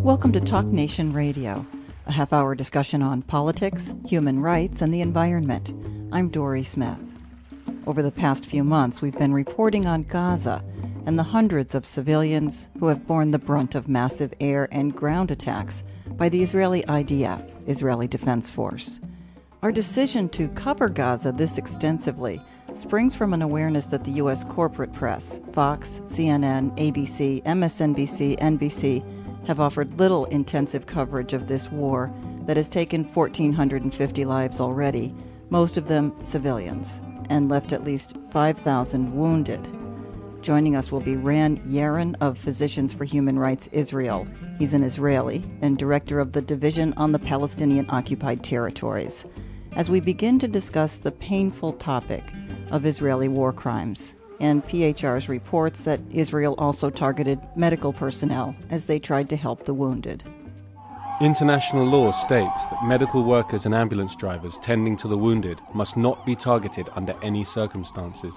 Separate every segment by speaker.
Speaker 1: Welcome to Talk Nation Radio, a half-hour discussion on politics, human rights, and the environment. I'm Dory Smith. Over the past few months, we've been reporting on Gaza and the hundreds of civilians who have borne the brunt of massive air and ground attacks by the Israeli IDF, Israeli Defense Force. Our decision to cover Gaza this extensively springs from an awareness that the U.S. corporate press, Fox, CNN, ABC, MSNBC, NBC, have offered little intensive coverage of this war that has taken 1,450 lives already, most of them civilians, and left at least 5,000 wounded. Joining us will be Ran Yaron of Physicians for Human Rights Israel. He's an Israeli and director of the Division on the Palestinian-Occupied Territories, as we begin to discuss the painful topic of Israeli war crimes, and PHR's reports that Israel also targeted medical personnel as they tried to help the wounded.
Speaker 2: International law states that medical workers and ambulance drivers tending to the wounded must not be targeted under any circumstances.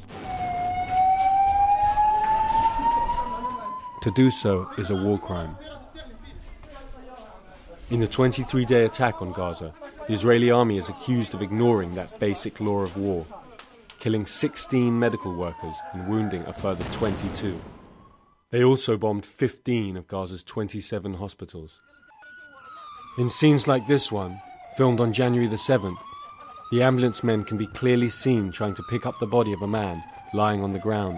Speaker 2: To do so is a war crime. In the 23-day attack on Gaza, the Israeli army is accused of ignoring that basic law of war, killing 16 medical workers and wounding a further 22. They also bombed 15 of Gaza's 27 hospitals. In scenes like this one, filmed on January the 7th, the ambulance men can be clearly seen trying to pick up the body of a man lying on the ground.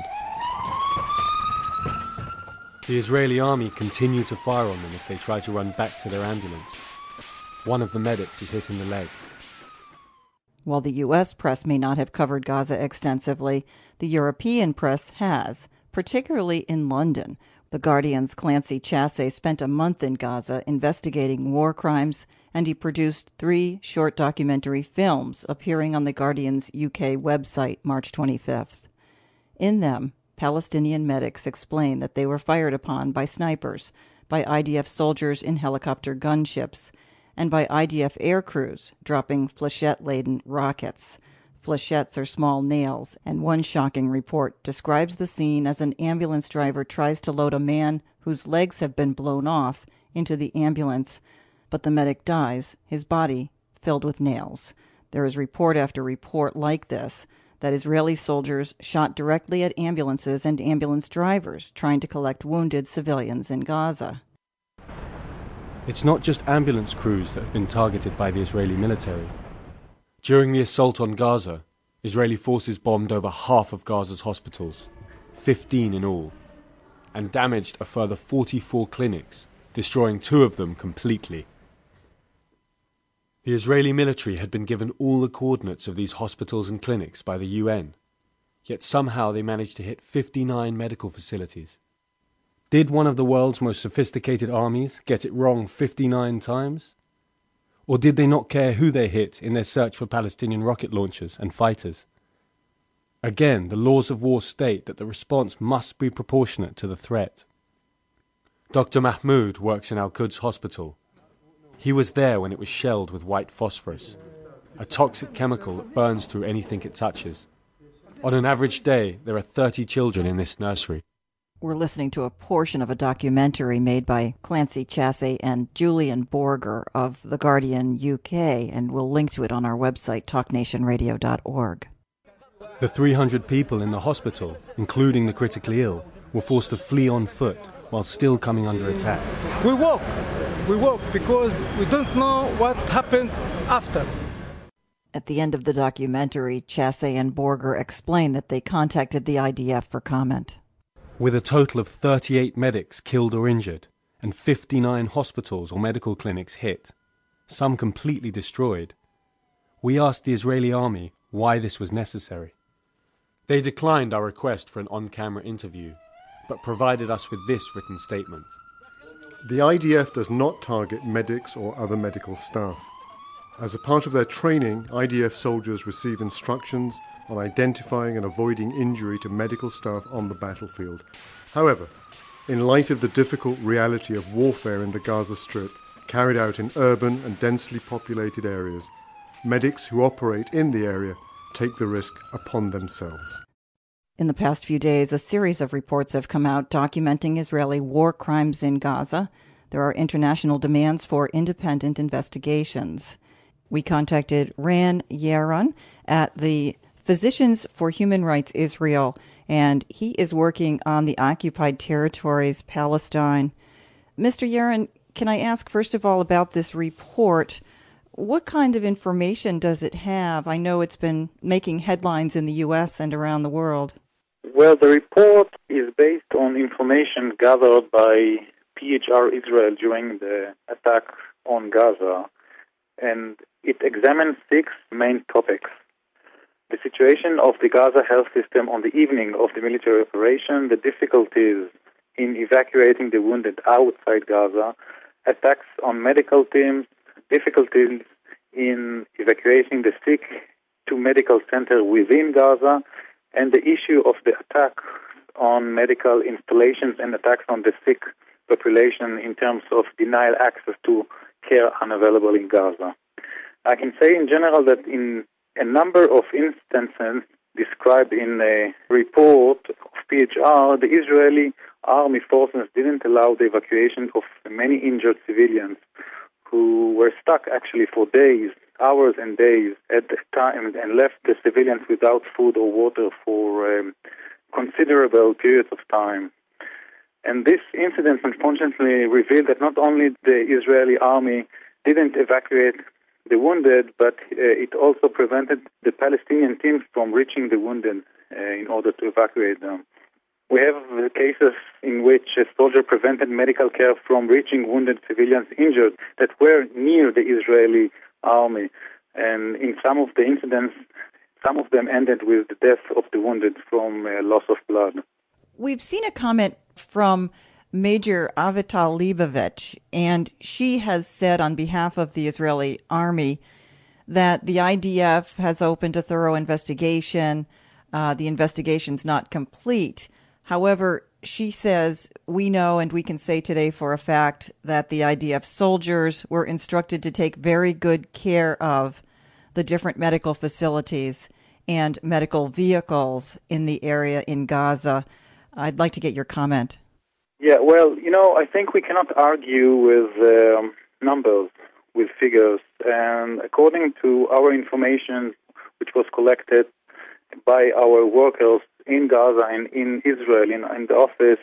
Speaker 2: The Israeli army continue to fire on them as they try to run back to their ambulance. One of the medics is hit in the leg.
Speaker 1: While the U.S. press may not have covered Gaza extensively, the European press has, particularly in London. The Guardian's Clancy Chasse spent a month in Gaza investigating war crimes, and he produced 3 short documentary films appearing on the Guardian's UK website March 25th. In them, Palestinian medics explain that they were fired upon by snipers, by IDF soldiers in helicopter gunships, and by IDF air crews dropping flechette-laden rockets. Flechettes are small nails, and one shocking report describes the scene as an ambulance driver tries to load a man whose legs have been blown off into the ambulance, but the medic dies, his body filled with nails. There is report after report like this, that Israeli soldiers shot directly at ambulances and ambulance drivers trying to collect wounded civilians in Gaza.
Speaker 2: It's not just ambulance crews that have been targeted by the Israeli military. During the assault on Gaza, Israeli forces bombed over half of Gaza's hospitals, 15 in all, and damaged a further 44 clinics, destroying 2 of them completely. The Israeli military had been given all the coordinates of these hospitals and clinics by the UN, yet somehow they managed to hit 59 medical facilities. Did one of the world's most sophisticated armies get it wrong 59 times? Or did they not care who they hit in their search for Palestinian rocket launchers and fighters? Again, the laws of war state that the response must be proportionate to the threat. Dr. Mahmoud works in Al-Quds Hospital. He was there when it was shelled with white phosphorus, a toxic chemical that burns through anything it touches. On an average day, there are 30 children in this nursery.
Speaker 1: We're listening to a portion of a documentary made by Clancy Chasse and Julian Borger of The Guardian UK, and we'll link to it on our website, talknationradio.org.
Speaker 2: The 300 people in the hospital, including the critically ill, were forced to flee on foot while still coming under attack.
Speaker 3: We walk because we don't know what happened after.
Speaker 1: At the end of the documentary, Chasse and Borger explain that they contacted the IDF for comment.
Speaker 2: With a total of 38 medics killed or injured, and 59 hospitals or medical clinics hit, some completely destroyed, we asked the Israeli army why this was necessary. They declined our request for an on-camera interview, but provided us with this written statement.
Speaker 4: The IDF does not target medics or other medical staff. As a part of their training, IDF soldiers receive instructions on identifying and avoiding injury to medical staff on the battlefield. However, in light of the difficult reality of warfare in the Gaza Strip, carried out in urban and densely populated areas, medics who operate in the area take the risk upon themselves.
Speaker 1: In the past few days, a series of reports have come out documenting Israeli war crimes in Gaza. there are international demands for independent investigations. We contacted Ran Yaron at the Physicians for Human Rights Israel, and he is working on the occupied territories, Palestine. Mr. Yaron, can I ask first of all about this report? What kind of information does it have? I know it's been making headlines in the U.S. and around the world.
Speaker 5: Well, the report is based on information gathered by PHR Israel during the attack on Gaza, and it examines 6 main topics. The situation of the Gaza health system on the evening of the military operation, the difficulties in evacuating the wounded outside Gaza, attacks on medical teams, difficulties in evacuating the sick to medical center within Gaza, and the issue of the attack on medical installations and attacks on the sick population in terms of denial access to care unavailable in Gaza. I can say in general that in a number of instances described in a report of PHR, the Israeli army forces didn't allow the evacuation of many injured civilians who were stuck actually for days, hours and days at the time, and left the civilians without food or water for considerable periods of time. And this incident unfortunately revealed that not only the Israeli army didn't evacuate the wounded, but it also prevented the Palestinian teams from reaching the wounded in order to evacuate them. We have cases in which a soldier prevented medical care from reaching wounded civilians injured that were near the Israeli army. And in some of the incidents, some of them ended with the death of the wounded from loss of blood.
Speaker 1: We've seen a comment from Major Avital Leibovich, and she has said on behalf of the Israeli army that the IDF has opened a thorough investigation. The investigation's not complete. However, she says, we know and we can say today for a fact that the IDF soldiers were instructed to take very good care of the different medical facilities and medical vehicles in the area in Gaza. I'd like to get your comment.
Speaker 5: Yeah, well, I think we cannot argue with numbers, with figures. And according to our information, which was collected by our workers in Gaza and in Israel, in the office,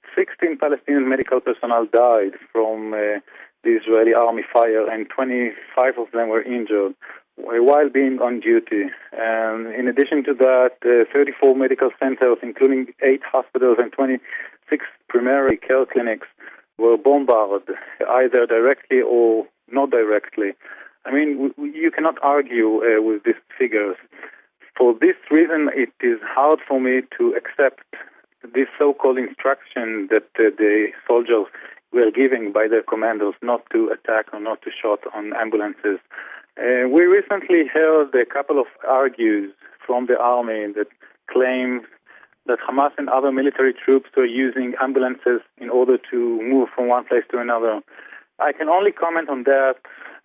Speaker 5: 16 Palestinian medical personnel died from the Israeli army fire, and 25 of them were injured while being on duty. And in addition to that, 34 medical centers, including 8 hospitals and 26 primary care clinics, were bombarded, either directly or not directly. I mean, you cannot argue with these figures. For this reason, it is hard for me to accept this so-called instruction that the soldiers were given by their commanders not to attack or not to shoot on ambulances. We recently heard a couple of argues from the army that claim that Hamas and other military troops were using ambulances in order to move from one place to another. I can only comment on that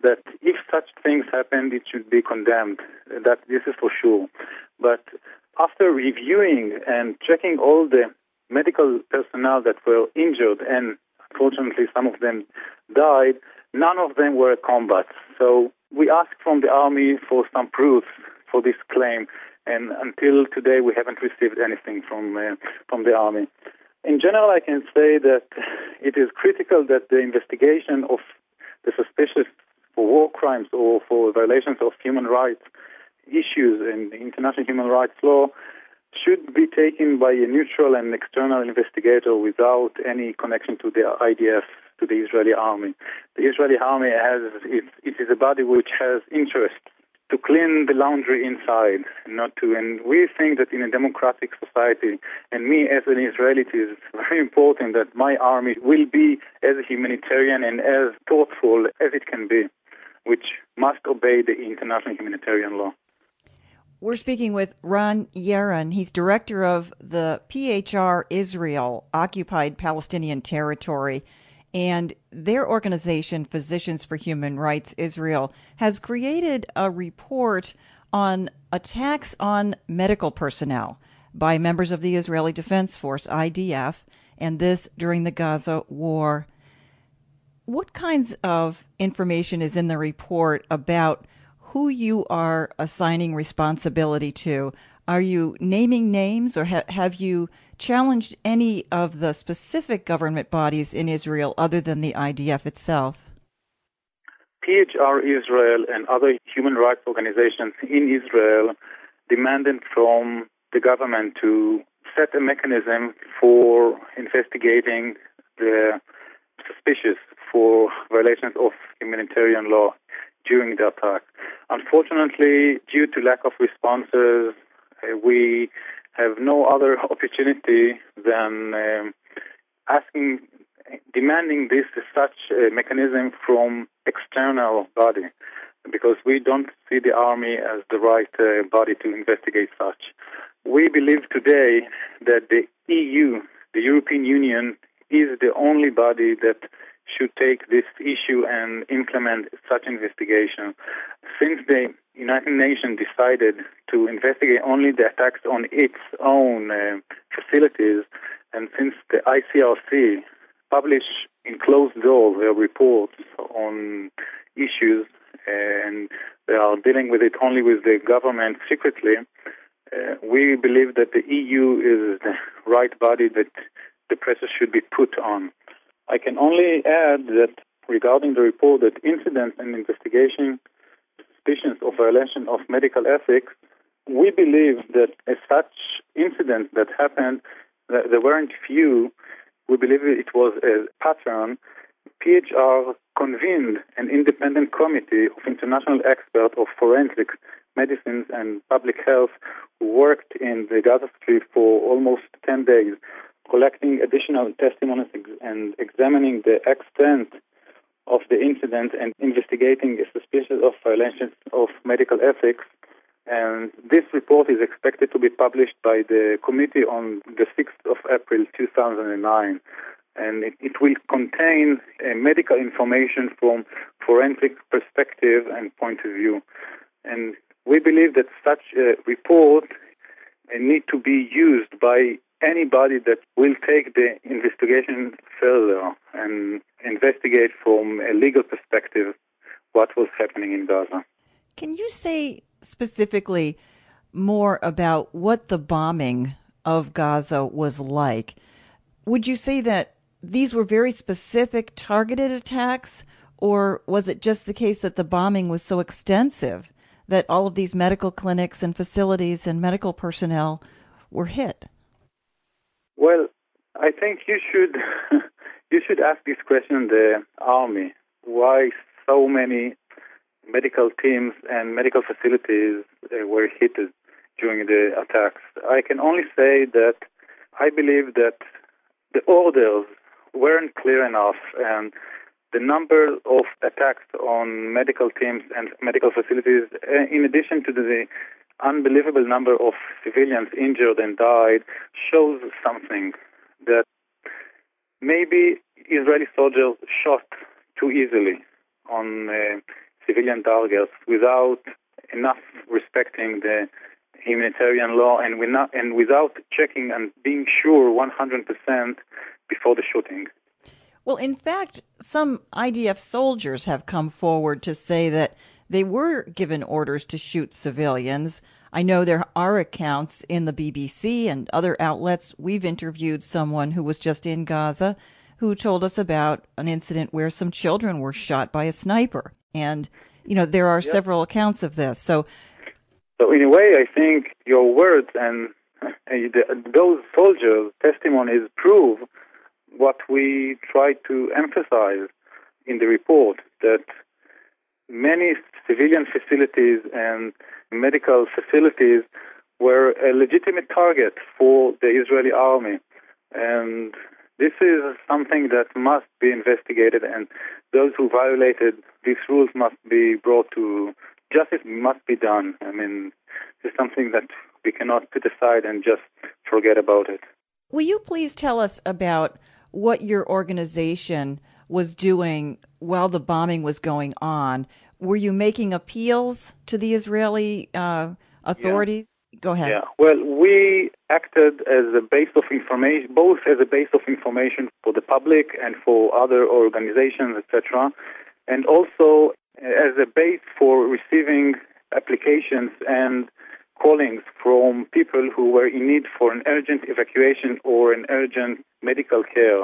Speaker 5: if such things happened, it should be condemned. That this is for sure. But after reviewing and checking all the medical personnel that were injured, and unfortunately some of them died, none of them were combat. So we asked from the army for some proof for this claim, and until today we haven't received anything from the army. In general, I can say that it is critical that the investigation of the suspicious for war crimes or for violations of human rights issues in the international human rights law should be taken by a neutral and external investigator without any connection to the IDF, to the Israeli army. The Israeli army it is a body which has interest to clean the laundry inside, not to. And we think that in a democratic society, and me as an Israeli, it is very important that my army will be as humanitarian and as thoughtful as it can be, which must obey the international humanitarian law.
Speaker 1: We're speaking with Ran Yaron. He's director of the PHR Israel, Occupied Palestinian Territory. And their organization, Physicians for Human Rights Israel, has created a report on attacks on medical personnel by members of the Israeli Defense Force, IDF, and this during the Gaza war. What kinds of information is in the report about who you are assigning responsibility to? Are you naming names, or have you challenged any of the specific government bodies in Israel other than the IDF itself?
Speaker 5: PHR Israel and other human rights organizations in Israel demanded from the government to set a mechanism for investigating the suspicious for violations of humanitarian law during the attack. Unfortunately, due to lack of responses, we have no other opportunity than demanding such a mechanism from external body, because we don't see the army as the right body to investigate such. We believe today that the EU, the European Union, is the only body that should take this issue and implement such investigation. Since the United Nations decided to investigate only the attacks on its own facilities, and since the ICRC published in closed doors their reports on issues, and they are dealing with it only with the government secretly, we believe that the EU is the right body that the pressure should be put on. I can only add that regarding the report that incidents and investigation suspicions of violation of medical ethics, we believe that as such incidents that happened, that there weren't few. We believe it was a pattern. PHR convened an independent committee of international experts of forensic medicine and public health who worked in the Gaza Strip for almost 10 days, collecting additional testimonies and examining the extent of the incident and investigating suspicions of violations of medical ethics. And this report is expected to be published by the committee on the 6th of April 2009. And it will contain medical information from forensic perspective and point of view. And we believe that such a report need to be used by anybody that will take the investigation further and investigate from a legal perspective what was happening in Gaza.
Speaker 1: Can you say specifically more about what the bombing of Gaza was like? Would you say that these were very specific targeted attacks, or was it just the case that the bombing was so extensive that all of these medical clinics and facilities and medical personnel were hit?
Speaker 5: Well, I think you should ask this question the army. Why so many medical teams and medical facilities were hit during the attacks? I can only say that I believe that the orders weren't clear enough, and the number of attacks on medical teams and medical facilities, in addition to the unbelievable number of civilians injured and died, shows something, that maybe Israeli soldiers shot too easily on civilian targets without enough respecting the humanitarian law and without checking and being sure 100% before the shooting.
Speaker 1: Well, in fact, some IDF soldiers have come forward to say that they were given orders to shoot civilians. I know there are accounts in the BBC and other outlets. We've interviewed someone who was just in Gaza who told us about an incident where some children were shot by a sniper. And, there are several accounts of this. So
Speaker 5: in a way, I think your words and those soldiers' testimonies prove what we try to emphasize in the report, that many civilian facilities and medical facilities were a legitimate target for the Israeli army. And this is something that must be investigated, and those who violated these rules must be brought to justice, must be done. I mean, it's something that we cannot put aside and just forget about it.
Speaker 1: Will you please tell us about what your organization was doing while the bombing was going on? Were you making appeals to the Israeli authorities?
Speaker 5: Yeah.
Speaker 1: Go ahead.
Speaker 5: Yeah. Well, we acted as a base of information, both as a base of information for the public and for other organizations, etc., and also as a base for receiving applications and callings from people who were in need for an urgent evacuation or an urgent medical care.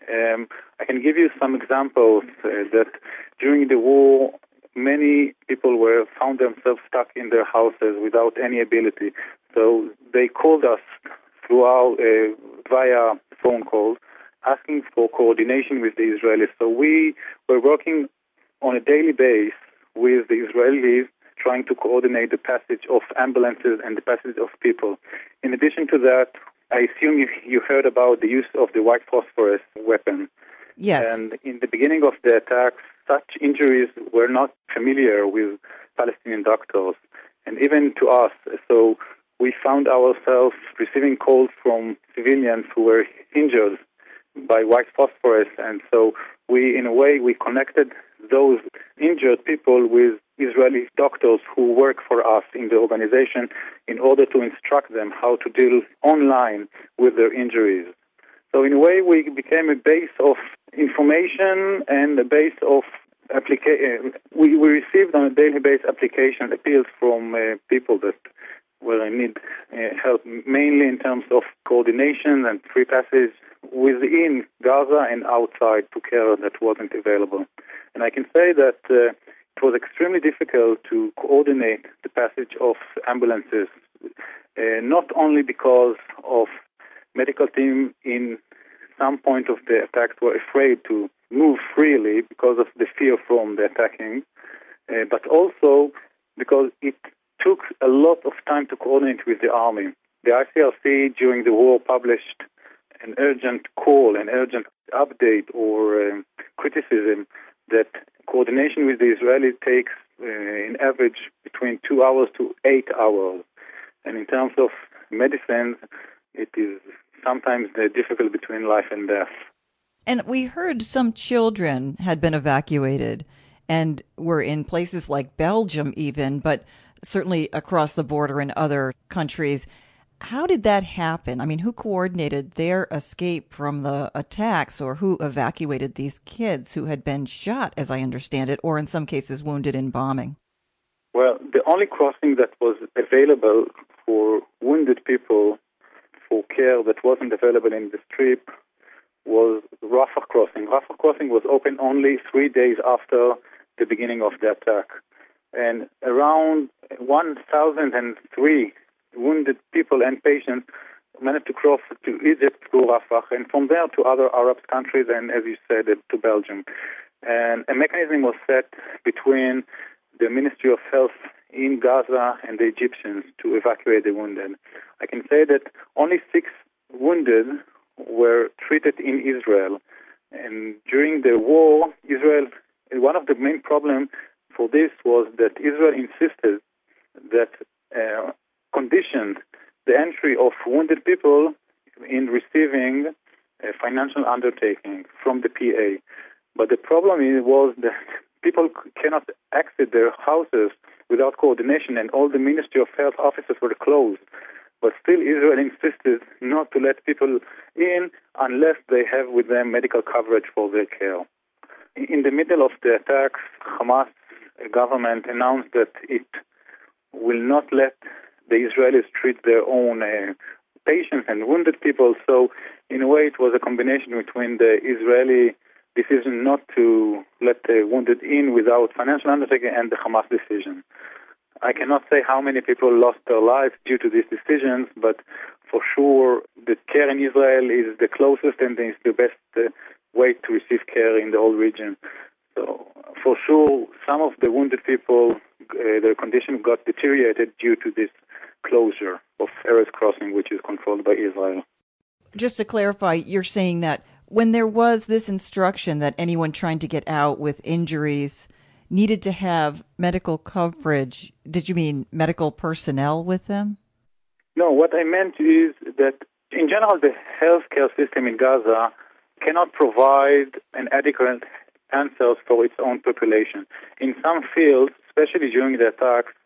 Speaker 5: I can give you some examples that during the war, many people found themselves stuck in their houses without any ability. So they called us throughout via phone calls, asking for coordination with the Israelis. So we were working on a daily basis with the Israelis, trying to coordinate the passage of ambulances and the passage of people. In addition to that, I assume you heard about the use of the white phosphorus weapon.
Speaker 1: Yes.
Speaker 5: And in the beginning of the attacks, such injuries were not familiar with Palestinian doctors, and even to us. So we found ourselves receiving calls from civilians who were injured by white phosphorus, and so we connected those injured people with Israeli doctors who work for us in the organization in order to instruct them how to deal online with their injuries. So in a way, we became a base of information and a base of application. We received on a daily basis application appeals from people that were in need help, mainly in terms of coordination and free passage within Gaza and outside to care that wasn't available. And I can say that it was extremely difficult to coordinate the passage of ambulances, not only because of medical team in some point of the attacks were afraid to move freely because of the fear from the attacking, but also because it took a lot of time to coordinate with the army. The ICRC during the war published an urgent call, an urgent update or criticism that coordination with the Israelis takes in average between 2 hours to 8 hours. And in terms of medicine, it is sometimes difficult between life and death.
Speaker 1: And we heard some children had been evacuated and were in places like Belgium even, but certainly across the border in other countries. How did that happen? I mean, who coordinated their escape from the attacks, or who evacuated these kids who had been shot, as I understand it, or in some cases wounded in bombing?
Speaker 5: Well, the only crossing that was available for wounded people for care that wasn't available in the Strip was Rafah Crossing. Rafah Crossing was open only 3 days after the beginning of the attack. And around 1,003 wounded people and patients managed to cross to Egypt through Rafah, and from there to other Arab countries, and as you said, to Belgium. And a mechanism was set between the Ministry of Health in Gaza and the Egyptians to evacuate the wounded. I can say that only 6 wounded were treated in Israel. And during the war, one of the main problems for this was that Israel insisted that conditioned the entry of wounded people in receiving a financial undertaking from the PA. But the problem was that people cannot exit their houses without coordination, and all the Ministry of Health offices were closed. But still, Israel insisted not to let people in unless they have with them medical coverage for their care. In the middle of the attacks, Hamas government announced that it will not let the Israelis treat their own patients and wounded people. So, in a way, it was a combination between the Israeli decision not to let the wounded in without financial undertaking and the Hamas decision. I cannot say how many people lost their lives due to these decisions, but for sure, the care in Israel is the closest and is the best way to receive care in the whole region. So, for sure, some of the wounded people, their condition got deteriorated due to this closure of Erez Crossing, which is controlled by Israel.
Speaker 1: Just to clarify, you're saying that when there was this instruction that anyone trying to get out with injuries needed to have medical coverage, did you mean medical personnel with them?
Speaker 5: No, what I meant is that, in general, the healthcare system in Gaza cannot provide an adequate answers for its own population. In some fields, especially during the attacks,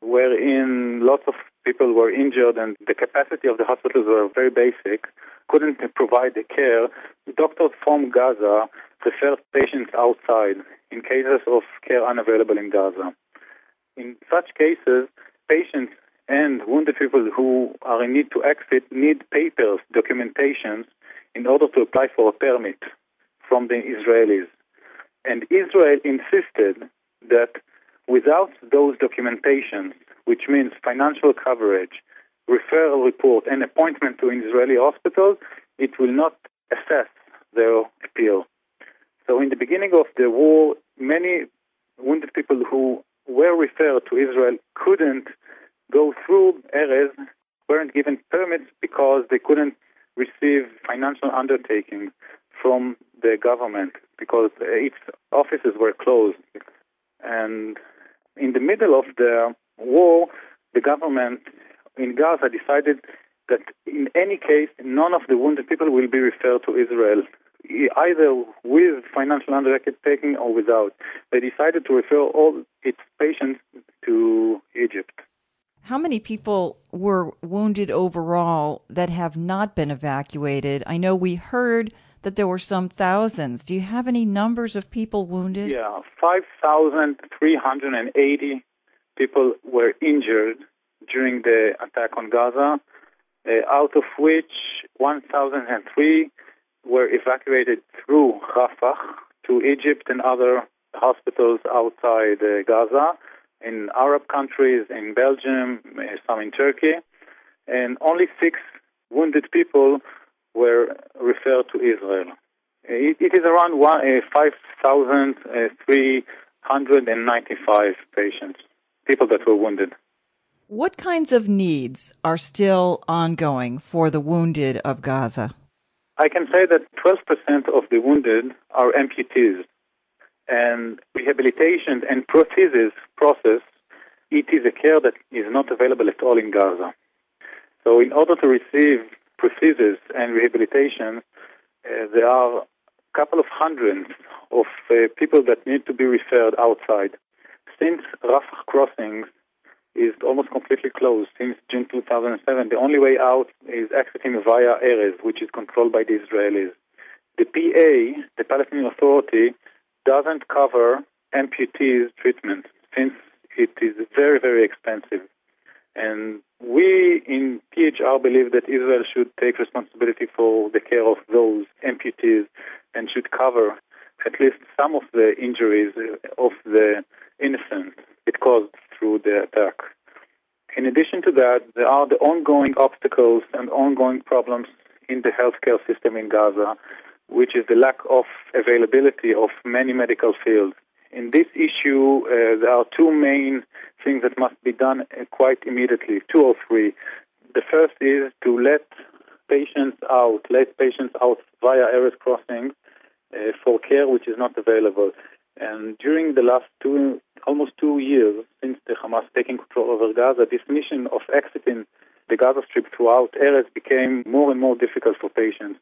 Speaker 5: wherein lots of people were injured and the capacity of the hospitals were very basic, couldn't provide the care, doctors from Gaza referred patients outside in cases of care unavailable in Gaza. In such cases, patients and wounded people who are in need to exit need papers, documentations, in order to apply for a permit from the Israelis. And Israel insisted that without those documentations, which means financial coverage, referral report, and appointment to an Israeli hospital, it will not assess their appeal. So in the beginning of the war, many wounded people who were referred to Israel couldn't go through Erez, weren't given permits because they couldn't receive financial undertakings from the government because its offices were closed. And in the middle of the war, the government in Gaza decided that in any case, none of the wounded people will be referred to Israel, either with financial undertaking or without. They decided to refer all its patients to Egypt.
Speaker 1: How many people were wounded overall that have not been evacuated? I know we heard that there were some thousands. Do you have any numbers of people wounded?
Speaker 5: Yeah, 5,380 people were injured during the attack on Gaza, out of which 1,003 were evacuated through Rafah to Egypt and other hospitals outside Gaza, in Arab countries, in Belgium, some in Turkey, and only 6 wounded people were referred to Israel. It is around 5,395 patients, people that were wounded.
Speaker 1: What kinds of needs are still ongoing for the wounded of Gaza?
Speaker 5: I can say that 12% of the wounded are amputees. And rehabilitation and prosthesis process, it is a care that is not available at all in Gaza. So in order to receive prosthesis and rehabilitation, there are a couple of hundreds of people that need to be referred outside. Since Rafah crossings is almost completely closed since June 2007, the only way out is exiting via Erez, which is controlled by the Israelis. The PA, the Palestinian Authority, doesn't cover amputees treatment since it is very, very expensive. And we in PHR believe that Israel should take responsibility for the care of those amputees and should cover at least some of the injuries of the innocent it caused through the attack. In addition to that, there are the ongoing obstacles and ongoing problems in the healthcare system in Gaza, which is the lack of availability of many medical fields. In this issue, there are 2 main things that must be done quite immediately, 2 or 3. The first is to let patients out via Erez crossing for care which is not available. And during the last almost 2 years since the Hamas taking control over Gaza, this mission of exiting the Gaza Strip throughout Erez became more and more difficult for patients.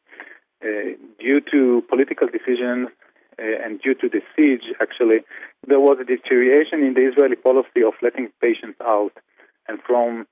Speaker 5: Due to political decisions and due to the siege, actually, there was a deterioration in the Israeli policy of letting patients out. And from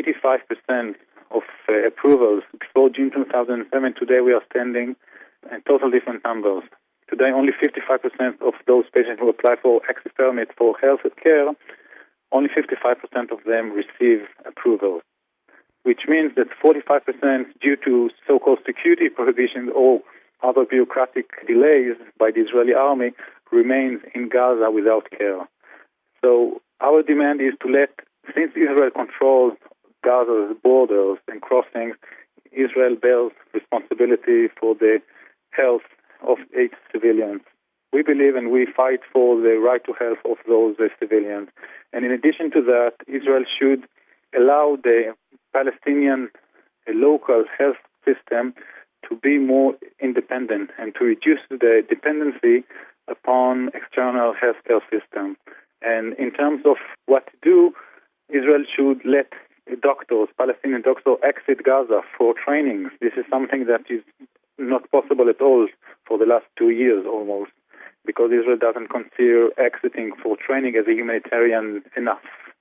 Speaker 5: 85% of approvals before June 2007, today we are standing at total different numbers. Today, only 55% of those patients who apply for exit permit for health care, only 55% of them receive approval, which means that 45% due to so-called security prohibitions or other bureaucratic delays by the Israeli army remains in Gaza without care. So our demand is to let, since Israel controls Gaza's borders and crossings, Israel bears responsibility for the health of its civilians. We believe and we fight for the right to health of those civilians. And in addition to that, Israel should allow the Palestinian local health system to be more independent and to reduce the dependency upon external healthcare system. And in terms of what to do, Israel should let doctors, Palestinian doctors, exit Gaza for trainings. This is something that is not possible at all for the last 2 years almost, because Israel doesn't consider exiting for training as a humanitarian enough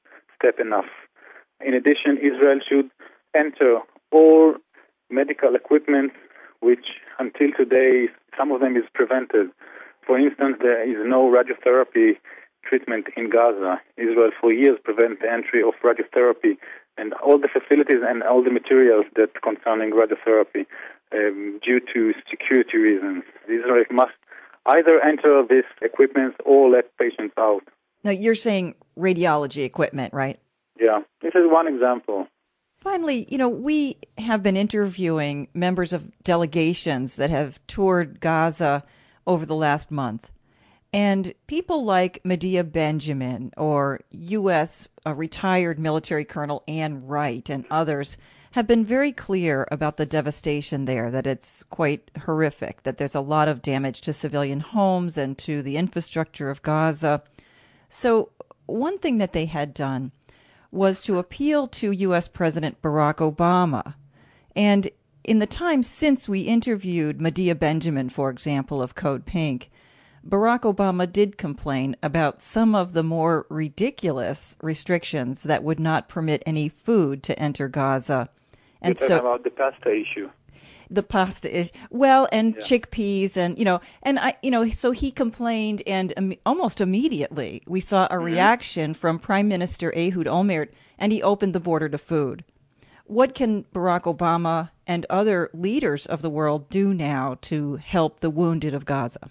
Speaker 5: step enough. In addition, Israel should enter all medical equipment which until today, some of them is prevented. For instance, there is no radiotherapy treatment in Gaza. Israel for years prevent the entry of radiotherapy and all the facilities and all the materials that concerning radiotherapy due to security reasons. Israel must either enter this equipment or let patients out.
Speaker 1: Now, you're saying radiology equipment, right?
Speaker 5: Yeah, this is one example.
Speaker 1: Finally, we have been interviewing members of delegations that have toured Gaza over the last month. And people like Medea Benjamin or U.S. Retired military colonel Ann Wright and others have been very clear about the devastation there, that it's quite horrific, that there's a lot of damage to civilian homes and to the infrastructure of Gaza. So one thing that they had done was to appeal to U.S. President Barack Obama. And in the time since we interviewed Medea Benjamin, for example, of Code Pink, Barack Obama did complain about some of the more ridiculous restrictions that would not permit any food to enter Gaza. And
Speaker 5: You're talking about the pasta issue.
Speaker 1: The pasta issue. Well, and chickpeas and, so he complained, and almost immediately we saw a reaction from Prime Minister Ehud Olmert, and he opened the border to food. What can Barack Obama and other leaders of the world do now to help the wounded of Gaza?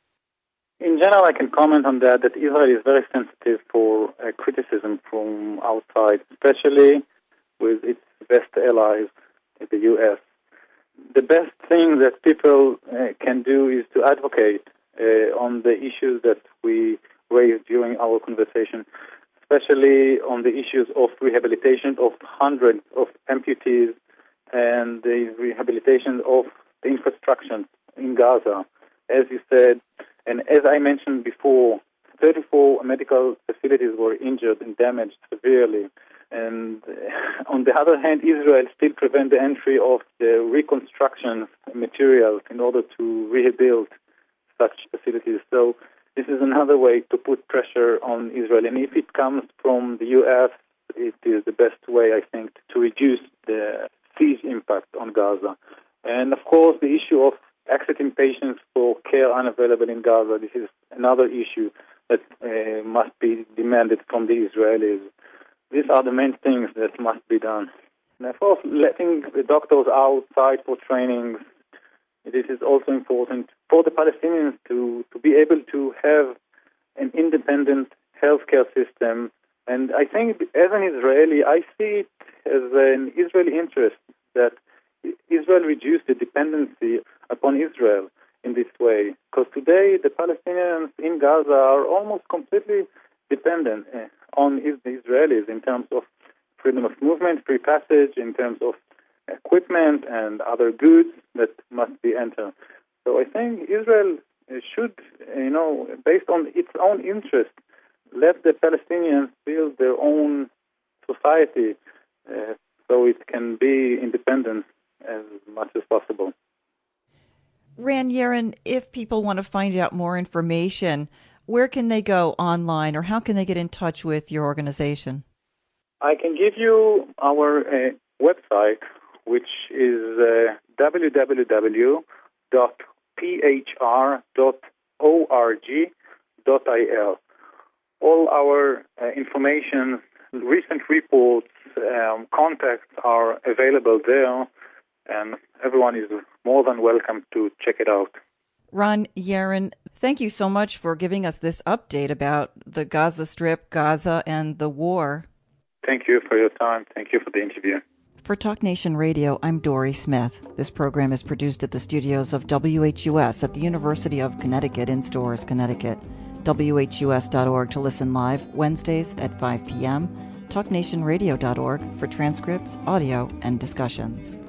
Speaker 5: In general, I can comment on that Israel is very sensitive for criticism from outside, especially with its best allies, the U.S. The best thing that people can do is to advocate on the issues that we raised during our conversation, especially on the issues of rehabilitation of hundreds of amputees and the rehabilitation of the infrastructure in Gaza. As you said, and as I mentioned before, 34 medical facilities were injured and damaged severely. And on the other hand, Israel still prevents the entry of the reconstruction materials in order to rebuild such facilities. So this is another way to put pressure on Israel. And if it comes from the U.S., it is the best way, I think, to reduce the siege impact on Gaza. And of course, the issue of exiting patients for care unavailable in Gaza, this is another issue that must be demanded from the Israelis. These are the main things that must be done. And of course, letting the doctors outside for trainings, this is also important for the Palestinians to be able to have an independent healthcare system. And I think as an Israeli, I see it as an Israeli interest that Israel reduce the dependency upon Israel in this way. Because today the Palestinians in Gaza are almost completely dependent on the Israelis in terms of freedom of movement, free passage, in terms of equipment and other goods that must be entered. So I think Israel should, based on its own interest, let the Palestinians build their own society so it can be independent as much as possible.
Speaker 1: Ran Yaron, if people want to find out more information, where can they go online, or how can they get in touch with your organization?
Speaker 5: I can give you our website, which is www.phr.org.il. All our information, recent reports, contacts are available there, and everyone is more than welcome to check it out.
Speaker 1: Ran Yaron, thank you so much for giving us this update about the Gaza Strip, Gaza, and the war.
Speaker 5: Thank you for your time. Thank you for the interview.
Speaker 1: For Talk Nation Radio, I'm Dory Smith. This program is produced at the studios of WHUS at the University of Connecticut in Storrs, Connecticut. WHUS.org to listen live Wednesdays at 5 p.m. TalkNationRadio.org for transcripts, audio, and discussions.